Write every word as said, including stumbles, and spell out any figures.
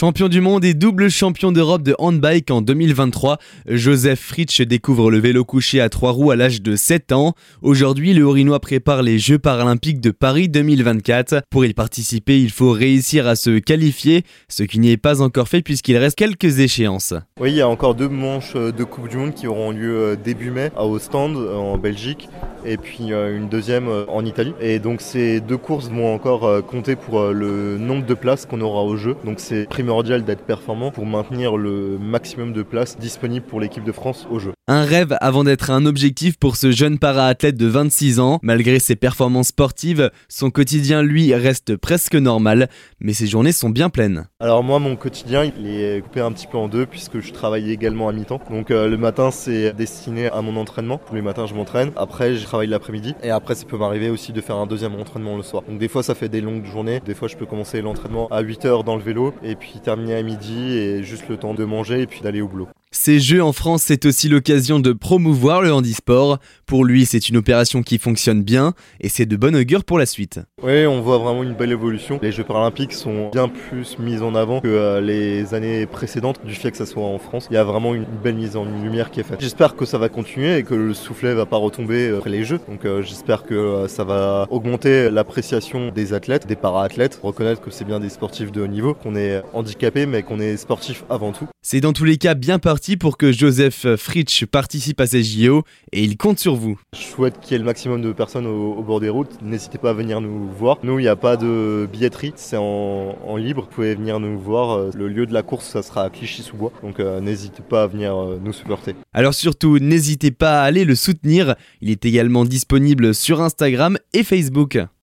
Champion du monde et double champion d'Europe de handbike en deux mille vingt-trois, Joseph Fritsch découvre le vélo couché à trois roues à l'âge de sept ans. Aujourd'hui, le Haut-Rhinois prépare les Jeux paralympiques de Paris deux mille vingt-quatre. Pour y participer, il faut réussir à se qualifier, ce qui n'y est pas encore fait puisqu'il reste quelques échéances. Oui, il y a encore deux manches de Coupe du Monde qui auront lieu début mai à Ostende en Belgique et puis une deuxième en Italie. Et donc ces deux courses vont encore compter pour le nombre de places qu'on aura au jeu. Donc c'est primordial d'être performant pour maintenir le maximum de places disponibles pour l'équipe de France au jeu. Un rêve avant d'être un objectif pour ce jeune para-athlète de vingt-six ans. Malgré ses performances sportives, son quotidien lui reste presque normal, mais ses journées sont bien pleines. Alors moi mon quotidien il est coupé un petit peu en deux puisque je travaille également à mi-temps. Donc euh, le matin c'est destiné à mon entraînement. Tous les matins je m'entraîne. Après je travaille l'après-midi et après ça peut m'arriver aussi de faire un deuxième entraînement le soir. Donc des fois ça fait des longues journées. Des fois je peux commencer l'entraînement à huit heures dans le vélo et puis terminer à midi et juste le temps de manger et puis d'aller au boulot. Ces Jeux en France, c'est aussi l'occasion de promouvoir le handisport. Pour lui, c'est une opération qui fonctionne bien et c'est de bon augure pour la suite. Oui, on voit vraiment une belle évolution. Les Jeux paralympiques sont bien plus mis en avant que les années précédentes du fait que ça soit en France. Il y a vraiment une belle mise en lumière qui est faite. J'espère que ça va continuer et que le soufflet va pas retomber après les Jeux. Donc euh, j'espère que ça va augmenter l'appréciation des athlètes, des para-athlètes, reconnaître que c'est bien des sportifs de haut niveau, qu'on est handicapé mais qu'on est sportif avant tout. C'est dans tous les cas bien parti pour que Joseph Fritsch participe à ces J O et il compte sur vous. Je souhaite qu'il y ait le maximum de personnes au, au bord des routes. N'hésitez pas à venir nous voir. Nous, il n'y a pas de billetterie, c'est en, en libre. Vous pouvez venir nous voir. Le lieu de la course, ça sera à Clichy-sous-Bois. Donc euh, n'hésitez pas à venir euh, nous supporter. Alors surtout, n'hésitez pas à aller le soutenir. Il est également disponible sur Instagram et Facebook.